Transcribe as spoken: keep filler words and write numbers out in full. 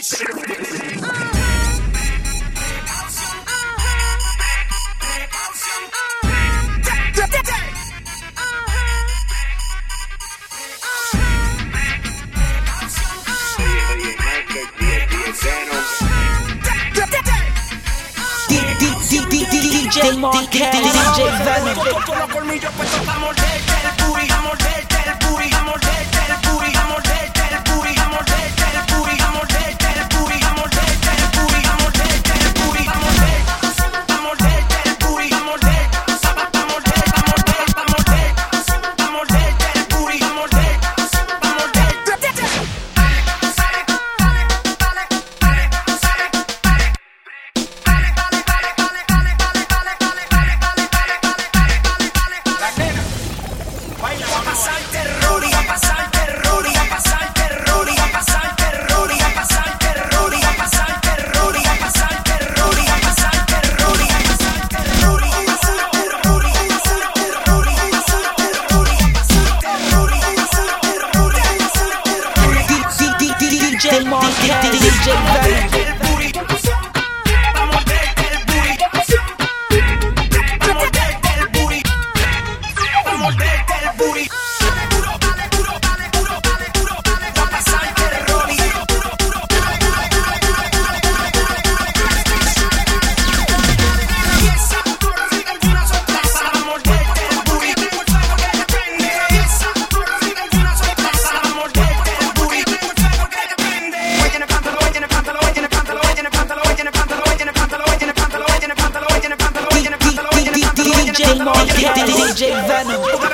D J Monkey, D J Venom. Con los colmillos puestos pa' morderte el booty, a morderte el booty, a morderte el booty, a morderte el booty, a morderte el booty, a morderte el booty, a morderte el booty, a morderte el booty, a morderte, a morderte el booty, a morderte, a morderte, a morderte, a morderte, a morderte el booty, a morderte, a morderte. D J Monkey, D J Venom. D J Monkey, D J Venom.